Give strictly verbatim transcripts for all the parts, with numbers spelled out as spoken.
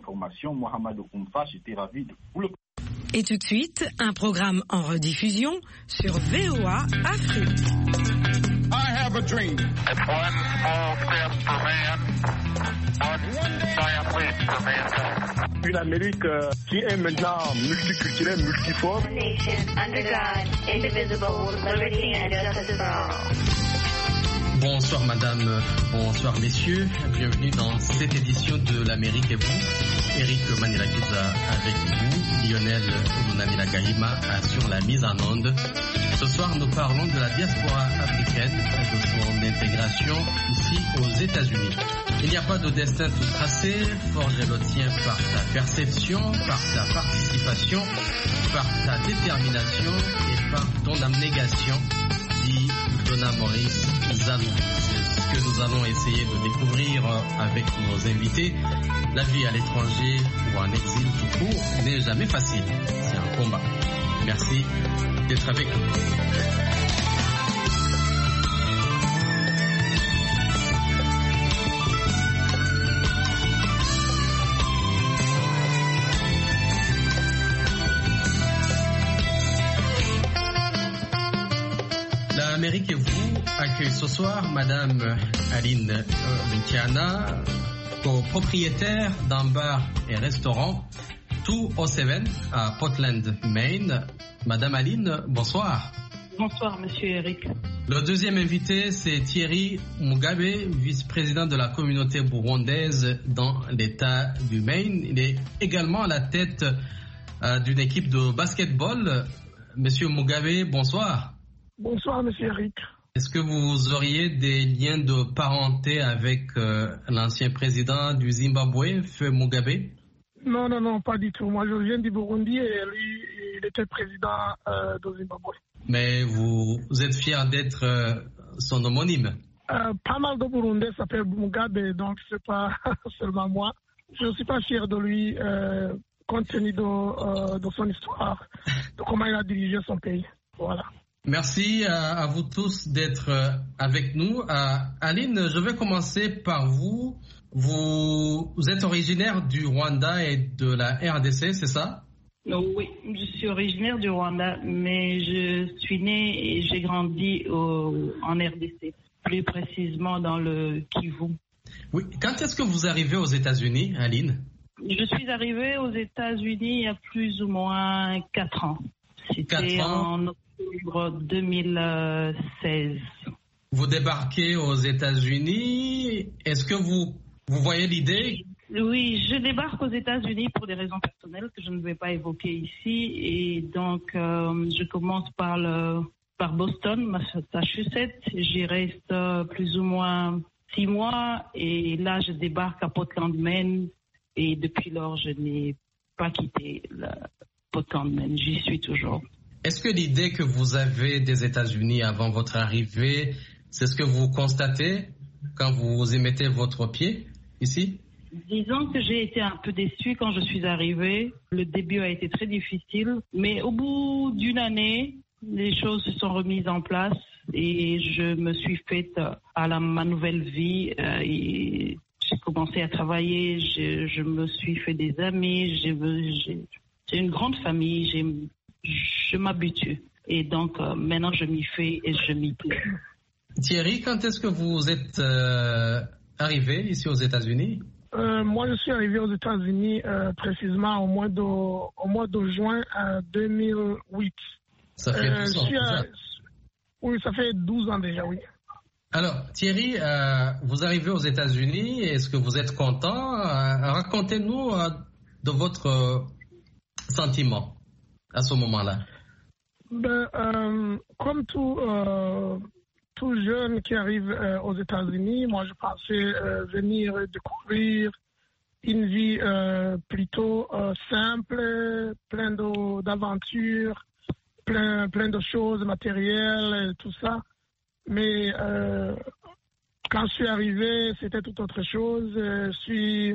l'information, Mohamed Oumfa, j'étais ravi de vous le... Et tout de suite, un programme en rediffusion sur V O A Afrique. I have a dream. It's one small step for man, one giant leap for mankind. Une Amérique euh, qui est maintenant multiculturelle, multiforme. Nation under God, indivisible, with liberty and justice for all. Bonsoir madame, bonsoir messieurs, bienvenue dans cette édition de l'Amérique et vous. Eric Manirakiza avec vous, Lionel Lunamila Gahima assure la mise en onde. Ce soir nous parlons de la diaspora africaine et de son intégration ici aux États-Unis. Il n'y a pas de destin tout tracé, forge le tien par ta perception, par ta participation, par ta détermination et par ton abnégation, dit Donna Maurice Zalou. C'est ce que nous allons essayer de découvrir avec nos invités. La vie à l'étranger ou en exil tout court n'est jamais facile. C'est un combat. Merci d'être avec nous. L'Amérique et vous accueille ce soir Madame Aline Luntiana, copropriétaire d'un bar et restaurant deux cent sept à Portland, Maine. Madame Aline, bonsoir. Bonsoir, Monsieur Eric. Le deuxième invité, c'est Thierry Mugabe, vice-président de la communauté burundaise dans l'État du Maine. Il est également à la tête euh, d'une équipe de basketball. Monsieur Mugabe, bonsoir. Bonsoir, Monsieur Eric. Est-ce que vous auriez des liens de parenté avec euh, l'ancien président du Zimbabwe, Feu Mugabe? Non, non, non, pas du tout. Moi, je viens du Burundi et lui, il était président euh, du Zimbabwe. Mais vous, vous êtes fier d'être euh, son homonyme? euh, Pas mal de Burundais s'appellent Mugabe, donc c'est pas seulement moi. Je ne suis pas fier de lui, euh, compte tenu de, euh, de son histoire, de comment il a dirigé son pays. Voilà. Merci à, à vous tous d'être avec nous. Euh, Aline, je vais commencer par vous. vous. Vous êtes originaire du Rwanda et de la R D C, c'est ça? Oui, je suis originaire du Rwanda, mais je suis née et j'ai grandi au, en R D C, plus précisément dans le Kivu. Oui. Quand est-ce que vous arrivez aux États-Unis, Aline? Je suis arrivée aux États-Unis il y a plus ou moins quatre ans. C'était en octobre deux mille seize. Vous débarquez aux États-Unis. Est-ce que vous, vous voyez l'idée? Oui, je débarque aux États-Unis pour des raisons personnelles que je ne vais pas évoquer ici. Et donc, euh, je commence par, le, par Boston, Massachusetts. J'y reste euh, plus ou moins six mois. Et là, je débarque à Portland, Maine. Et depuis lors, je n'ai pas quitté la Portland, Maine. J'y suis toujours. Est-ce que l'idée que vous avez des États-Unis avant votre arrivée, c'est ce que vous constatez quand vous y mettez votre pied ici? Disons que j'ai été un peu déçue quand je suis arrivée. Le début a été très difficile, mais au bout d'une année, les choses se sont remises en place et je me suis faite à la, ma nouvelle vie. Euh, et j'ai commencé à travailler, je, je me suis fait des amis, j'ai, j'ai, j'ai une grande famille, j'ai je m'habitue. Et donc, euh, maintenant, je m'y fais et je m'y plais. Thierry, quand est-ce que vous êtes euh, arrivé ici aux États-Unis? euh, Moi, je suis arrivé aux États-Unis euh, précisément au mois de, au mois de juin euh, deux mille huit. Ça fait euh, douze ans déjà. À, oui, ça fait douze ans déjà, oui. Alors, Thierry, euh, vous arrivez aux États-Unis. Est-ce que vous êtes content? euh, Racontez-nous euh, de votre euh, sentiment à ce moment-là. Ben, euh, comme tout, euh, tout jeune qui arrive euh, aux États-Unis, moi je pensais euh, venir découvrir une vie euh, plutôt euh, simple, plein de, d'aventures, plein, plein de choses matérielles, et tout ça. Mais euh, quand je suis arrivé, c'était tout autre chose. Je suis,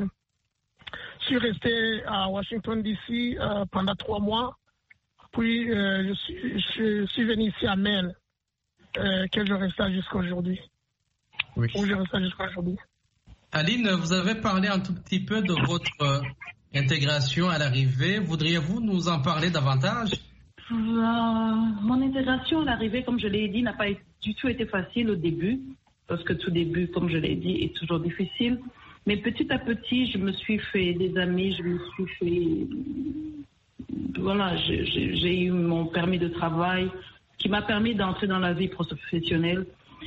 je suis resté à Washington, D C euh, pendant trois mois. Puis, euh, je, suis, je suis venu ici à Maine, euh, que je reste jusqu'à aujourd'hui. Oui. Où je reste jusqu'à aujourd'hui. Aline, vous avez parlé un tout petit peu de votre intégration à l'arrivée. Voudriez-vous nous en parler davantage? euh, Mon intégration à l'arrivée, comme je l'ai dit, n'a pas du tout été facile au début, parce que tout début, comme je l'ai dit, est toujours difficile. Mais petit à petit, je me suis fait des amis, je me suis fait... Voilà, j'ai, j'ai eu mon permis de travail qui m'a permis d'entrer dans la vie professionnelle.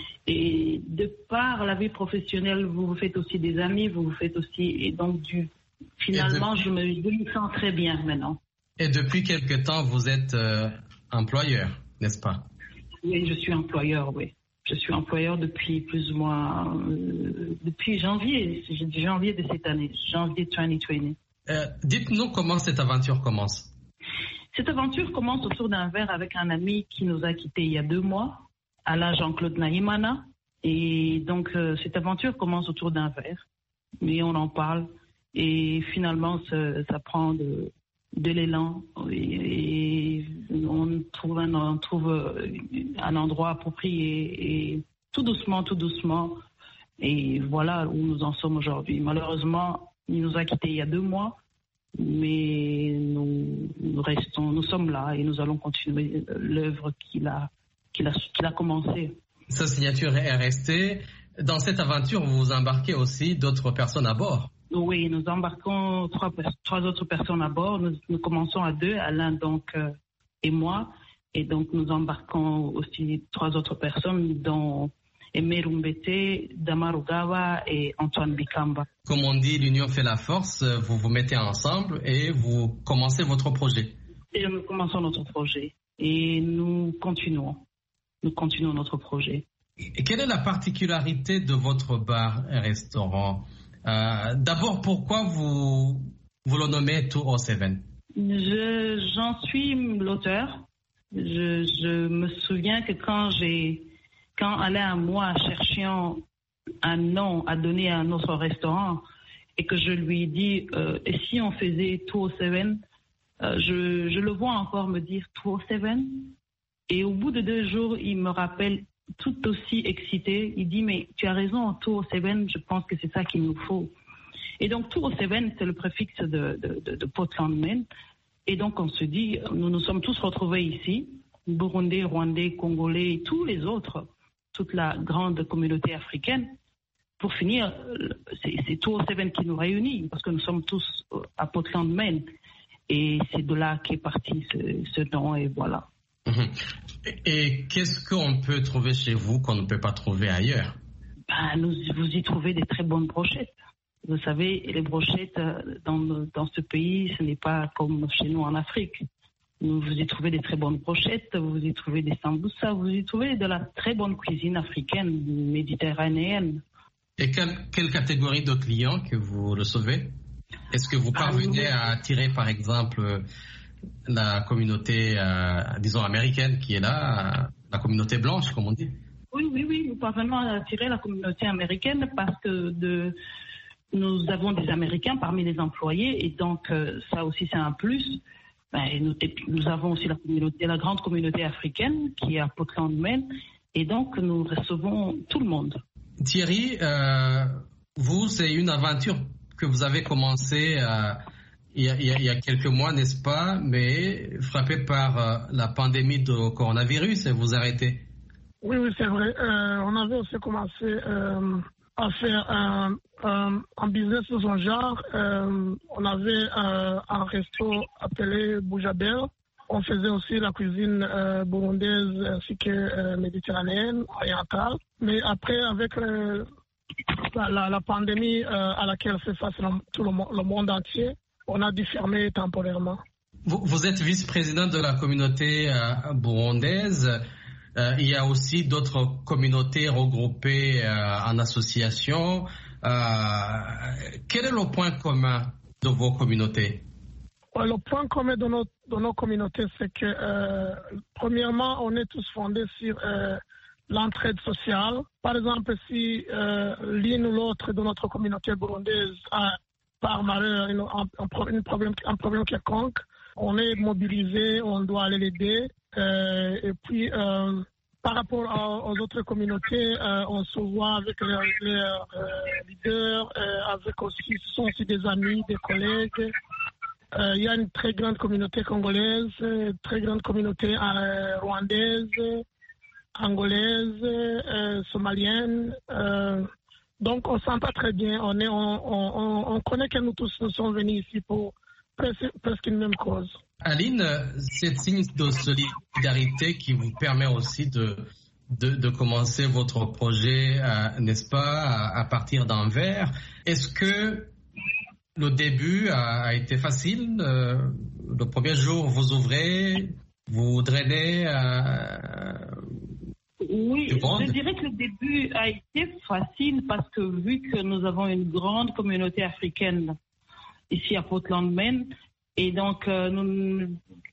Et de par la vie professionnelle, vous vous faites aussi des amis, vous vous faites aussi... Et donc, du, finalement, je, me, je me sens très bien maintenant. Et depuis quelque temps, vous êtes euh, employeur, n'est-ce pas? Oui, je suis employeur, oui. Je suis employeur depuis plus ou moins... Euh, depuis janvier, janvier de cette année, janvier deux mille vingt. Euh, dites-nous comment cette aventure commence. Cette aventure commence autour d'un verre avec un ami qui nous a quittés il y a deux mois, Alain Jean-Claude Nahimana. Et donc, euh, cette aventure commence autour d'un verre. Mais on en parle. Et finalement, ça, ça prend de, de l'élan. Et, et on trouve, un, on trouve un endroit approprié. Et tout doucement, tout doucement. Et voilà où nous en sommes aujourd'hui. Malheureusement, il nous a quittés il y a deux mois. Mais nous, nous restons, nous sommes là et nous allons continuer l'œuvre qu'il a, qu'il a, qu'il a commencé. Sa signature est restée. Dans cette aventure, vous embarquez aussi d'autres personnes à bord. Oui, nous embarquons trois, trois autres personnes à bord. Nous, nous commençons à deux, Alain donc euh, et moi. Et donc nous embarquons aussi trois autres personnes, dont Aimé Rumbete, Damarugawa et Antoine Bikamba. Comme on dit, l'union fait la force. Vous vous mettez ensemble et vous commencez votre projet. Et nous commençons notre projet. Et nous continuons. Nous continuons notre projet. Et quelle est la particularité de votre bar et restaurant? euh, D'abord, pourquoi vous, vous le nommez deux cent sept? Je, J'en suis l'auteur. Je, je me souviens que quand j'ai... Quand Alain et moi cherchions un nom à donner à notre restaurant et que je lui ai dit euh, et si on faisait deux cent sept, euh, je, je le vois encore me dire deux cent sept. Et au bout de deux jours, il me rappelle tout aussi excité. Il dit mais tu as raison, deux cent sept, je pense que c'est ça qu'il nous faut. Et donc deux cent sept, c'est le préfixe de, de, de, de Portland, Maine. Et donc on se dit, nous nous sommes tous retrouvés ici, Burundais, Rwandais, Congolais et tous les autres, toute la grande communauté africaine. Pour finir, c'est, c'est deux cent sept qui nous réunit, parce que nous sommes tous à Portland, Maine. Et c'est de là qu'est parti ce, ce nom, et voilà. Et, et qu'est-ce qu'on peut trouver chez vous qu'on ne peut pas trouver ailleurs? Ben, nous, vous y trouvez des très bonnes brochettes. Vous savez, les brochettes dans, dans ce pays, ce n'est pas comme chez nous en Afrique. Vous y trouvez des très bonnes brochettes, vous y trouvez des sambusa, vous y trouvez de la très bonne cuisine africaine, méditerranéenne. Et quelle, quelle catégorie de clients que vous recevez? Est-ce que vous parvenez à attirer, par exemple, la communauté, euh, disons, américaine qui est là, la communauté blanche, comme on dit? Oui, oui, oui, nous parvenons à attirer la communauté américaine parce que de, nous avons des Américains parmi les employés et donc euh, ça aussi c'est un plus. Ben, nous, nous avons aussi la communauté, la grande communauté africaine qui est à Portland, Maine, et donc nous recevons tout le monde. Thierry, euh, vous, c'est une aventure que vous avez commencée euh, il, y a, il y a quelques mois, n'est-ce pas, mais frappé par euh, la pandémie de coronavirus et vous arrêtez. Oui, oui, c'est vrai. Euh, on avait aussi commencé euh, à faire un, un, un business de son genre. Euh, on avait euh, un resto appelé Boujabel. On faisait aussi la cuisine euh, burundaise ainsi que euh, méditerranéenne, orientale. Mais après, avec euh, la, la, la pandémie euh, à laquelle fait face tout le, le monde entier, on a dû fermer temporairement. Vous, vous êtes vice-président de la communauté euh, burundaise. Euh, il y a aussi d'autres communautés regroupées euh, en association. Euh, quel est le point commun de vos communautés? Le point commun de nos, de nos communautés, c'est que, euh, premièrement, on est tous fondés sur euh, l'entraide sociale. Par exemple, si euh, l'une ou l'autre de notre communauté burundaise a, par malheur, une, un, un, une problème, un problème quelconque, on est mobilisé, on doit aller l'aider. Euh, et puis, euh, par rapport à, aux autres communautés, euh, on se voit avec les, les euh, leaders, euh, avec aussi, ce sont aussi des amis, des collègues. Euh, il y a une très grande communauté congolaise, très grande communauté euh, rwandaise, angolaise, euh, somalienne. Euh, donc on s'entend très bien. On, est, on, on, on connaît que nous tous nous sommes venus ici pour presque, presque une même cause. Aline, c'est signe de solidarité qui vous permet aussi de, de, de commencer votre projet, euh, n'est-ce pas, à, à partir d'Anvers. Est-ce que le début a, a été facile? euh, Le premier jour, vous ouvrez, vous drainez euh, Oui, du monde? Je dirais que le début a été facile parce que vu que nous avons une grande communauté africaine ici à Portland, Maine, et donc euh, nous,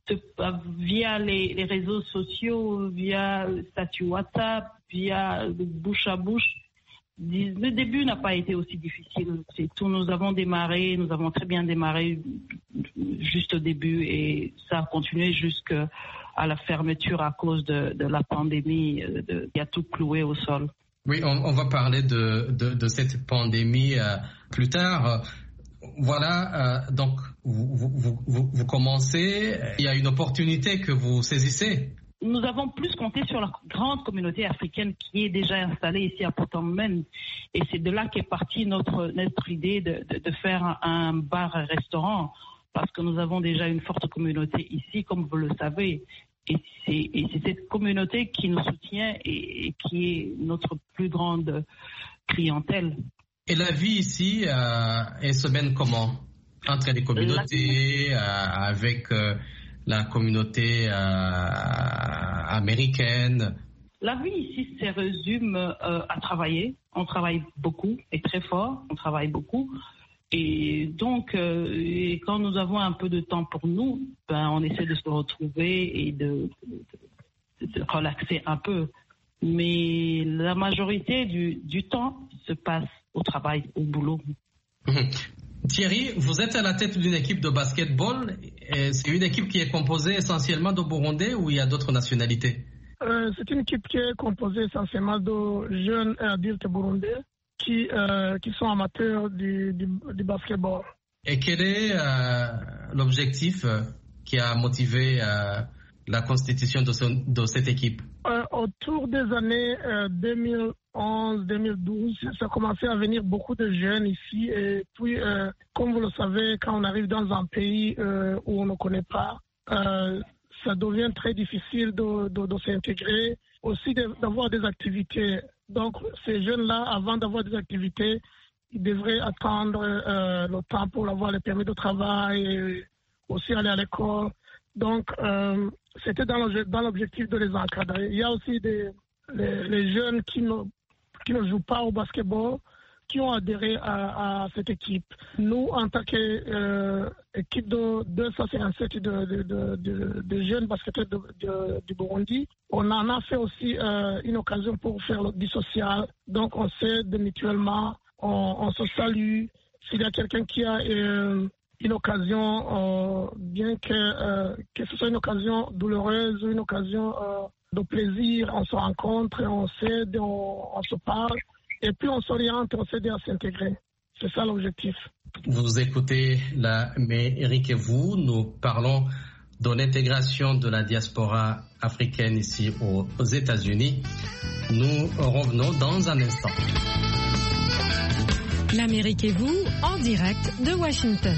via les, les réseaux sociaux, via le statut WhatsApp, via le bouche à bouche, le début n'a pas été aussi difficile. C'est tout. Nous avons démarré, nous avons très bien démarré juste au début et ça a continué jusqu'à la fermeture à cause de, de la pandémie de, qui a tout cloué au sol. Oui, on, on va parler de, de, de cette pandémie euh, plus tard. Voilà, euh, donc vous, vous, vous, vous commencez, il y a une opportunité que vous saisissez. Nous avons plus compté sur la grande communauté africaine qui est déjà installée ici à Portland, Maine. Et c'est de là qu'est partie notre, notre idée de, de, de faire un, un bar-restaurant. Parce que nous avons déjà une forte communauté ici, comme vous le savez. Et c'est, et c'est cette communauté qui nous soutient et, et qui est notre plus grande clientèle. Et la vie ici, euh, elle se mène comment? Entre les communautés, euh, avec... Euh, la communauté euh, américaine? La vie ici se résume euh, à travailler. On travaille beaucoup et très fort. On travaille beaucoup. Et donc, euh, et quand nous avons un peu de temps pour nous, ben, on essaie de se retrouver et de, de, de relaxer un peu. Mais la majorité du, du temps se passe au travail, au boulot. Thierry, vous êtes à la tête d'une équipe de basketball. C'est une équipe qui est composée essentiellement de Burundais ou il y a d'autres nationalités? euh, C'est une équipe qui est composée essentiellement de jeunes et adultes burundais qui, euh, qui sont amateurs du, du, du basketball. Et quel est euh, l'objectif qui a motivé euh, la constitution de, ce, de cette équipe? euh, Autour des années euh, deux mille onze deux mille douze, ça a commencé à venir beaucoup de jeunes ici. Et puis, euh, comme vous le savez, quand on arrive dans un pays euh, où on ne connaît pas, euh, ça devient très difficile de, de, de s'intégrer, aussi de, d'avoir des activités. Donc, ces jeunes-là, avant d'avoir des activités, ils devraient attendre euh, le temps pour avoir le permis de travail, et aussi aller à l'école. Donc, euh, c'était dans, le, dans l'objectif de les encadrer. Il y a aussi des, les, les jeunes qui ne, qui ne jouent pas au basketball, qui ont adhéré à, à cette équipe. Nous, en tant qu'équipe euh, de deux cent cinquante-sept de, de, de, de, de jeunes basketteurs de, de, du Burundi, on en a fait aussi euh, une occasion pour faire du social. Donc, on s'aide mutuellement, on, on se salue. S'il y a quelqu'un qui a euh, une occasion, euh, bien que, euh, que ce soit une occasion douloureuse ou une occasion euh, de plaisir, on se rencontre, on s'aide, on, on se parle. Et puis on s'oriente, on s'aide à s'intégrer. C'est ça l'objectif. Vous écoutez la Eric et vous, nous parlons de l'intégration de la diaspora africaine ici aux, aux États-Unis. Nous revenons dans un instant. L'Amérique et vous, en direct de Washington.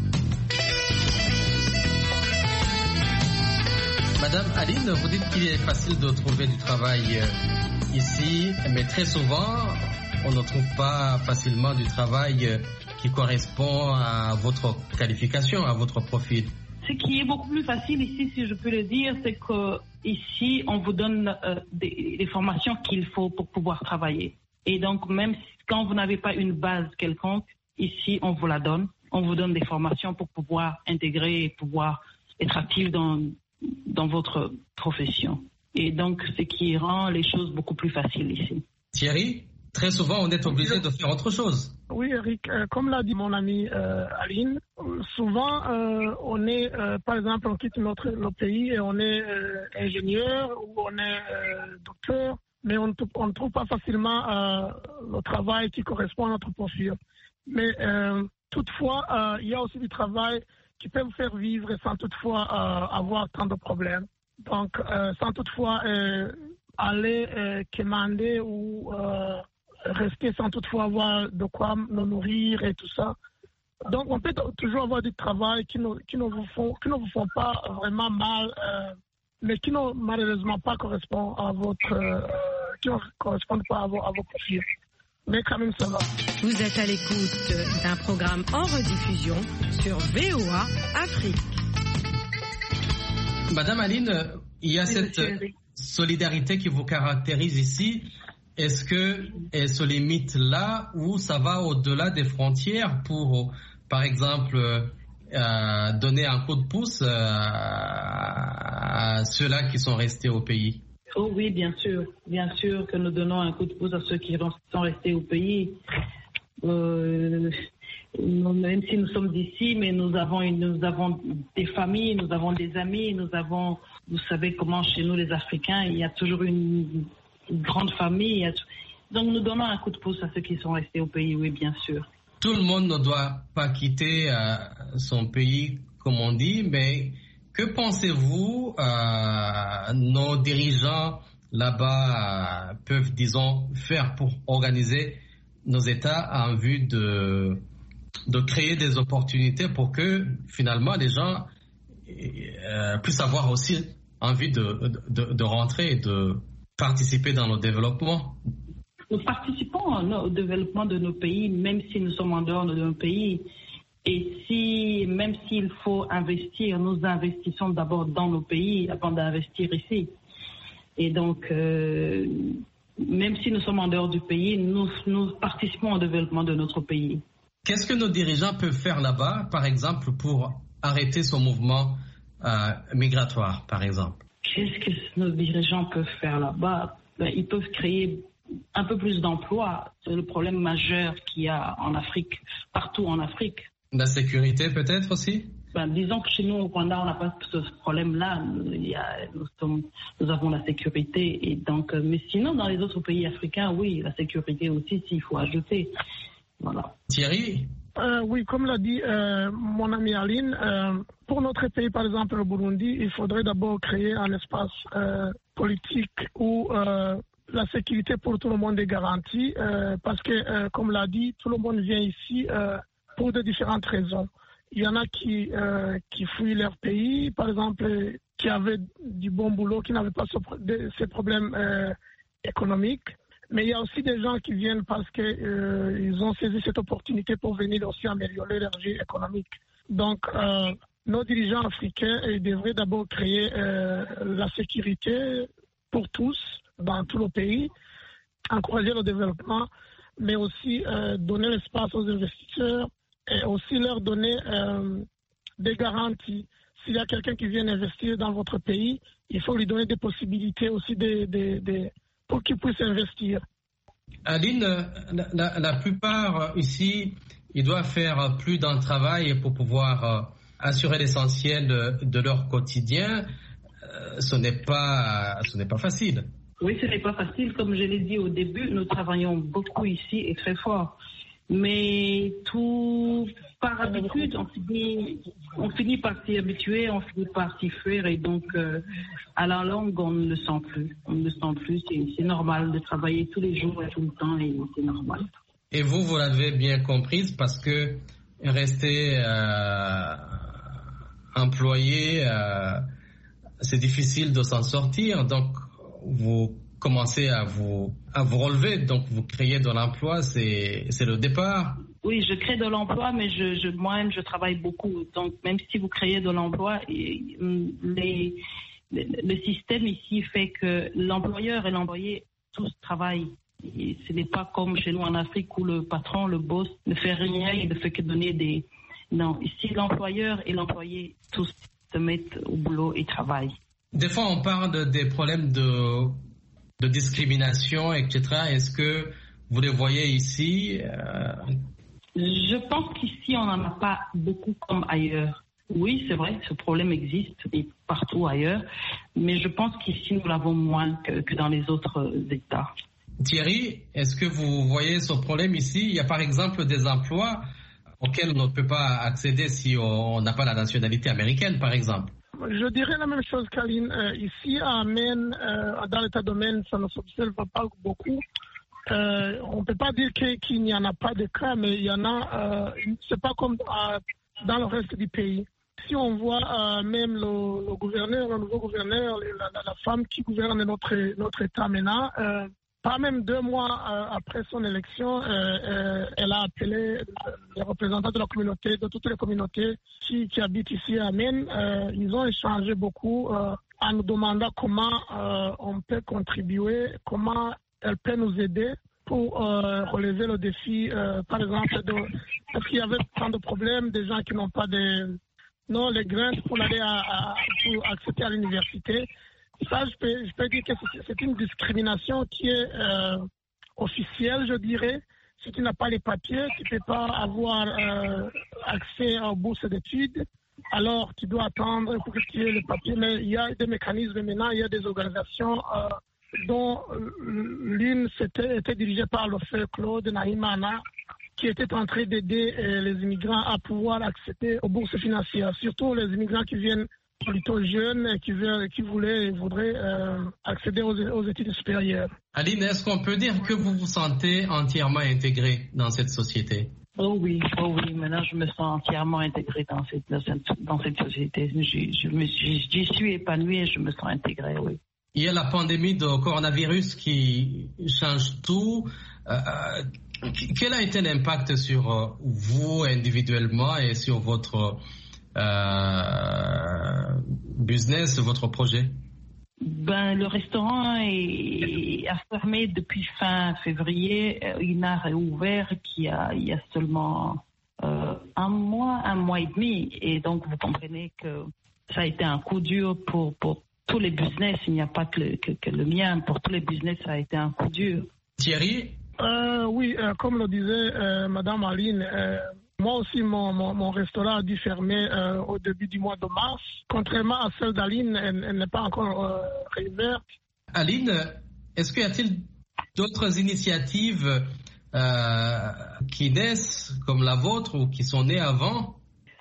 Madame Aline, vous dites qu'il est facile de trouver du travail ici, mais très souvent, on ne trouve pas facilement du travail qui correspond à votre qualification, à votre profil. Ce qui est beaucoup plus facile ici, si je peux le dire, c'est que ici, on vous donne euh, des, des formations qu'il faut pour pouvoir travailler. Et donc, même si, quand vous n'avez pas une base quelconque, ici, on vous la donne. On vous donne des formations pour pouvoir intégrer et pouvoir être actif dans, dans votre profession. Et donc, ce qui rend les choses beaucoup plus faciles ici. Thierry, très souvent, on est obligé de faire autre chose. Oui, Eric, euh, comme l'a dit mon ami euh, Aline, euh, souvent, euh, on est, euh, par exemple, on quitte notre, notre pays et on est euh, ingénieur ou on est euh, docteur, mais on ne trouve pas facilement euh, le travail qui correspond à notre profil. Mais euh, toutefois, euh, il y a aussi du travail qui peut vous faire vivre sans toutefois euh, avoir tant de problèmes. Donc, euh, sans toutefois euh, aller euh, commander ou euh, rester sans toutefois avoir de quoi nous nourrir et tout ça. Donc, on peut toujours avoir du travail qui ne, qui ne, vous, font, qui ne vous font pas vraiment mal, euh, mais qui ne malheureusement pas correspond à votre, euh, qui ne correspondent pas à vos, à vos profils. Mais quand même, ça va. Vous êtes à l'écoute d'un programme en rediffusion sur V O A Afrique. Madame Aline, il y a oui, cette solidarité qui vous caractérise ici. Est-ce qu'elle se limite là ou ça va au-delà des frontières pour, par exemple, euh, donner un coup de pouce euh, à ceux-là qui sont restés au pays? Oh oui, bien sûr. Bien sûr que nous donnons un coup de pouce à ceux qui sont restés au pays. Euh, même si nous sommes d'ici, mais nous avons, une, nous avons des familles, nous avons des amis, nous avons, vous savez comment chez nous les Africains, il y a toujours une, une grande famille. A, donc nous donnons un coup de pouce à ceux qui sont restés au pays, oui, bien sûr. Tout le monde ne doit pas quitter euh, son pays, comme on dit, mais que pensez-vous, euh, nos dirigeants là-bas euh, peuvent, disons, faire pour organiser nos États en vue de, de créer des opportunités pour que, finalement, les gens euh, puissent avoir aussi envie de, de, de rentrer et de participer dans le développement? Nous participons au développement de nos pays, même si nous sommes en dehors de nos pays. Et si, même s'il faut investir, nous investissons d'abord dans nos pays avant d'investir ici. Et donc, euh, même si nous sommes en dehors du pays, nous, nous participons au développement de notre pays. Qu'est-ce que nos dirigeants peuvent faire là-bas, par exemple, pour arrêter ce mouvement euh, migratoire, par exemple? Qu'est-ce que nos dirigeants peuvent faire là-bas? Ben, ils peuvent créer un peu plus d'emplois. C'est le problème majeur qu'il y a en Afrique, partout en Afrique. La sécurité peut-être aussi? Ben, disons que chez nous au Rwanda, on n'a pas ce problème-là. Il y a, nous, sommes, nous avons la sécurité. Et donc, mais sinon, dans les autres pays africains, oui, la sécurité aussi, s'il faut ajouter. Voilà. Thierry? euh, Oui, comme l'a dit euh, mon ami Aline, euh, pour notre pays, par exemple le Burundi, il faudrait d'abord créer un espace euh, politique où euh, la sécurité pour tout le monde est garantie. Euh, parce que, euh, comme l'a dit, tout le monde vient ici euh, pour de différentes raisons. Il y en a qui, euh, qui fuient leur pays, par exemple, qui avaient du bon boulot, qui n'avaient pas ce, de, ces problèmes euh, économiques. Mais il y a aussi des gens qui viennent parce qu'ils euh, ont saisi cette opportunité pour venir aussi améliorer leur vie économique. Donc, euh, nos dirigeants africains ils devraient d'abord créer euh, la sécurité pour tous dans tout le pays, encourager le développement, mais aussi euh, donner l'espace aux investisseurs et aussi leur donner euh, des garanties. S'il y a quelqu'un qui vient investir dans votre pays, il faut lui donner des possibilités aussi de, de, de, pour qu'il puisse investir. Aline, la, la, la plupart ici, ils doivent faire plus d'un travail pour pouvoir euh, assurer l'essentiel de, de leur quotidien. Euh, ce n'est pas, ce n'est pas facile. Oui, ce n'est pas facile. Comme je l'ai dit au début, nous travaillons beaucoup ici et très fort. Mais tout par habitude, on finit, on finit par s'y habituer, on finit par s'y faire et donc euh, à la longue, on ne le sent plus. On ne le sent plus. C'est, c'est normal de travailler tous les jours et tout le temps et c'est normal. Et vous, vous l'avez bien comprise parce que rester euh, employé, euh, c'est difficile de s'en sortir. Donc, vous commencez à vous, à vous relever, donc vous créez de l'emploi, c'est, c'est le départ. Oui, je crée de l'emploi, mais je, je, moi-même, je travaille beaucoup. Donc, même si vous créez de l'emploi, et, les, le, le système ici fait que l'employeur et l'employé, tous travaillent. Et ce n'est pas comme chez nous en Afrique où le patron, le boss, ne fait rien, il ne fait que donner des... Non, ici, l'employeur et l'employé, tous se mettent au boulot et travaillent. Des fois, on parle de, des problèmes de... de discrimination, et cetera. Est-ce que vous les voyez ici? euh... Je pense qu'ici, on n'en a pas beaucoup comme ailleurs. Oui, c'est vrai, ce problème existe et partout ailleurs, mais je pense qu'ici, nous l'avons moins que, que dans les autres États. Thierry, est-ce que vous voyez ce problème ici? Il y a par exemple des emplois auxquels on ne peut pas accéder si on n'a pas la nationalité américaine, par exemple. Je dirais la même chose, Kaline. Euh, ici, à Amen, euh, dans l'État de Maine, ça ne s'observe pas beaucoup. Euh, on ne peut pas dire que, qu'il n'y en a pas de cas, mais il y en a. Euh, c'est pas comme euh, dans le reste du pays. Si on voit euh, même le, le gouverneur, le nouveau gouverneur, la, la, la femme qui gouverne notre, notre État maintenant, euh, pas même deux mois euh, après son élection, euh, euh, elle a appelé les représentants de la communauté, de toutes les communautés qui, qui habitent ici à Amen. Euh, ils ont échangé beaucoup euh, en nous demandant comment euh, on peut contribuer, comment elle peut nous aider pour euh, relever le défi, euh, par exemple, de, parce qu'il y avait tant de problèmes, des gens qui n'ont pas de, non, les graines pour aller à, à, pour accéder à l'université. Ça, je peux, je peux dire que c'est une discrimination qui est euh, officielle, je dirais. Si tu n'as pas les papiers, tu ne peux pas avoir euh, accès aux bourses d'études. Alors, tu dois attendre pour que tu aies les papiers. Mais il y a des mécanismes maintenant, il y a des organisations euh, dont l'une était, était dirigée par le frère Claude Nahimana, qui était en train d'aider euh, les immigrants à pouvoir accéder aux bourses financières, surtout les immigrants qui viennent plutôt jeunes qui, veulent, qui voulaient et voudraient euh, accéder aux, aux études supérieures. Aline, est-ce qu'on peut dire que vous vous sentez entièrement intégrée dans cette société? Oh oui, oh oui, maintenant je me sens entièrement intégrée dans cette, dans cette, dans cette société. Je, je me suis, j'y suis épanouie et je me sens intégrée, oui. Il y a la pandémie de coronavirus qui change tout. Euh, quel a été l'impact sur vous individuellement et sur votre Euh, business, votre projet? Ben, le restaurant est, a fermé depuis fin février. Il n'a réouvert qu'il y a, il y a seulement euh, un mois, un mois et demi. Et donc, vous comprenez que ça a été un coup dur pour, pour tous les business. Il n'y a pas que le, que, que le mien. Pour tous les business, ça a été un coup dur. Thierry? Euh, oui, euh, comme le disait euh, Madame Aline, euh, moi aussi, mon, mon, mon restaurant a dû fermer euh, au début du mois de mars. Contrairement à celle d'Aline, elle, elle n'est pas encore euh, réouverte. Aline, est-ce qu'il y a-t-il d'autres initiatives euh, qui naissent comme la vôtre ou qui sont nées avant,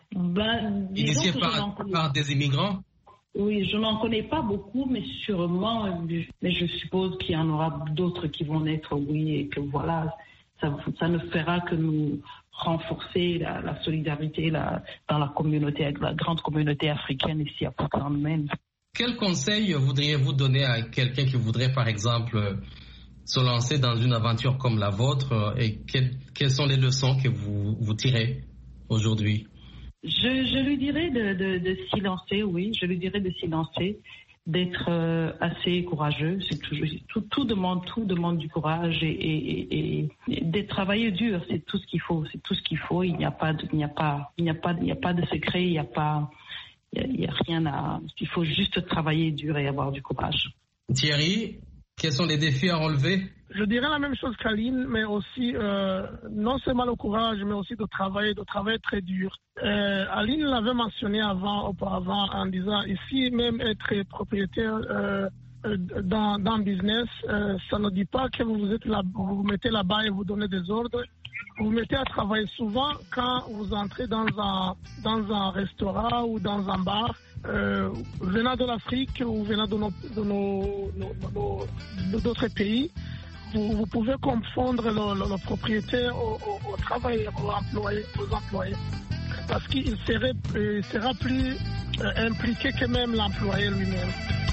ben, initiées par, par des immigrants? Oui, je n'en connais pas beaucoup, mais sûrement, mais je suppose qu'il y en aura d'autres qui vont naître, oui, et que voilà, ça, ça ne fera que nous renforcer la, la solidarité la, dans la communauté, la grande communauté africaine ici à Portland, Maine. Quel conseil voudriez-vous donner à quelqu'un qui voudrait, par exemple, se lancer dans une aventure comme la vôtre, et quelles, quelles sont les leçons que vous, vous tirez aujourd'hui? Je, je lui dirais de, de, de s'y lancer, oui, je lui dirais de s'y lancer, d'être euh, assez courageux. C'est toujours, tout, tout demande, tout demande du courage et, et, et, et de travailler dur. C'est tout ce qu'il faut. C'est tout ce qu'il faut. Il n'y a pas, de, il n'y a pas, il n'y a pas, il n'y a pas de secret. Il n'y a pas, il y a rien à. Il faut juste travailler dur et avoir du courage. Thierry, quels sont les défis à relever? Je dirais la même chose qu'Aline, mais aussi euh, non seulement le courage, mais aussi de travailler, de travailler très dur. Euh, Aline l'avait mentionné avant, auparavant, en disant ici même être propriétaire euh, dans dans business, euh, ça ne dit pas que vous êtes là, vous vous mettez là-bas et vous donnez des ordres. Vous vous mettez à travailler souvent quand vous entrez dans un dans un restaurant ou dans un bar. Euh, venant de l'Afrique ou venant de nos, de nos, nos, nos, d'autres pays, vous, vous pouvez confondre le, le, le propriétaire au, au, au travailleur, aux employés, aux employés. Parce qu'il serait, il sera plus euh, impliqué que même l'employé lui-même.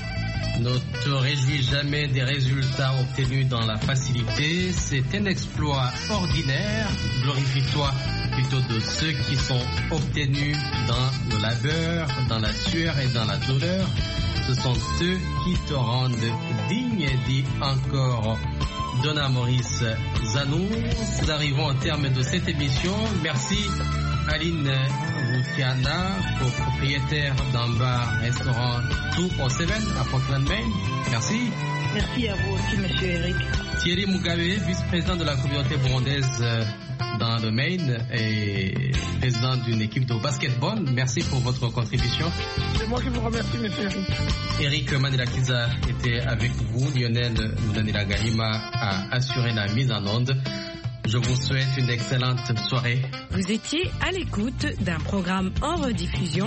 Ne te réjouis jamais des résultats obtenus dans la facilité. C'est un exploit ordinaire. Glorifie-toi plutôt de ceux qui sont obtenus dans le labeur, dans la sueur et dans la douleur. Ce sont eux qui te rendent digne, dit encore Donna Maurice Zanou. Nous arrivons au terme de cette émission. Merci Aline Boutiana, copropriétaire d'un bar-restaurant Two oh Seven à Portland, Maine. Merci. Merci à vous aussi, Monsieur Eric. Thierry Mugabe, vice-président de la communauté burundaise dans le Maine et président d'une équipe de basketball. Merci pour votre contribution. C'est moi qui vous remercie, Monsieur Eric. Eric Manilakiza était avec vous. Lionel Mounanila Gahima a assuré la mise en onde. Je vous souhaite une excellente soirée. Vous étiez à l'écoute d'un programme en rediffusion